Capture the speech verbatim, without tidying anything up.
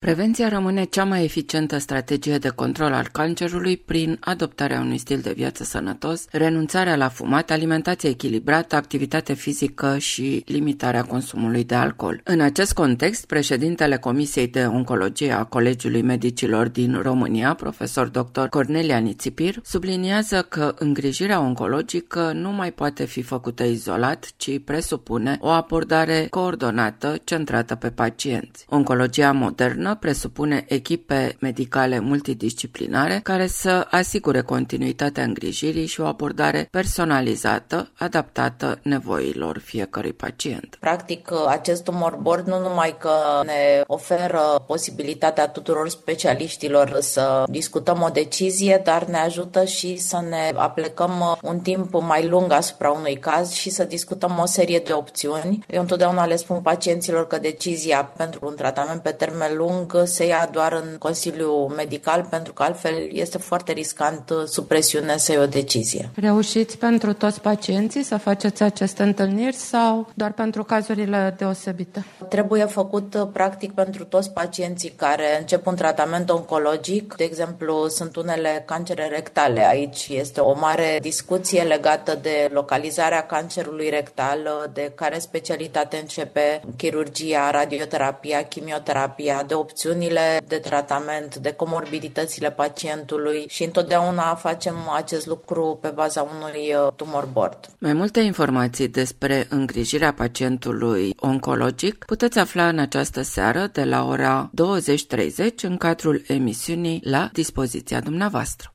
Prevenția rămâne cea mai eficientă strategie de control al cancerului prin adoptarea unui stil de viață sănătos, renunțarea la fumat, alimentație echilibrată, activitate fizică și limitarea consumului de alcool. În acest context, președintele Comisiei de Oncologie a Colegiului Medicilor din România, profesor doctor Cornelia Nițipir, subliniază că îngrijirea oncologică nu mai poate fi făcută izolat, ci presupune o abordare coordonată, centrată pe pacienți. Oncologia modernă presupune echipe medicale multidisciplinare care să asigure continuitatea îngrijirii și o abordare personalizată, adaptată nevoilor fiecărui pacient. Practic, acest tumor board nu numai că ne oferă posibilitatea tuturor specialiștilor să discutăm o decizie, dar ne ajută și să ne aplecăm un timp mai lung asupra unui caz și să discutăm o serie de opțiuni. Eu întotdeauna le spun pacienților că decizia pentru un tratament pe termen lung se ia doar în Consiliu Medical, pentru că altfel este foarte riscant sub presiune să iei o decizie. Reușiți pentru toți pacienții să faceți aceste întâlniri sau doar pentru cazurile deosebite? Trebuie făcut practic pentru toți pacienții care încep un tratament oncologic. De exemplu, sunt unele cancere rectale. Aici este o mare discuție legată de localizarea cancerului rectal, de care specialitate începe, chirurgia, radioterapia, chimioterapia, de opțiunile de tratament, de comorbiditățile pacientului și întotdeauna facem acest lucru pe baza unui tumor board. Mai multe informații despre îngrijirea pacientului oncologic puteți afla în această seară de la ora douăzeci treizeci în cadrul emisiunii La dispoziția dumneavoastră.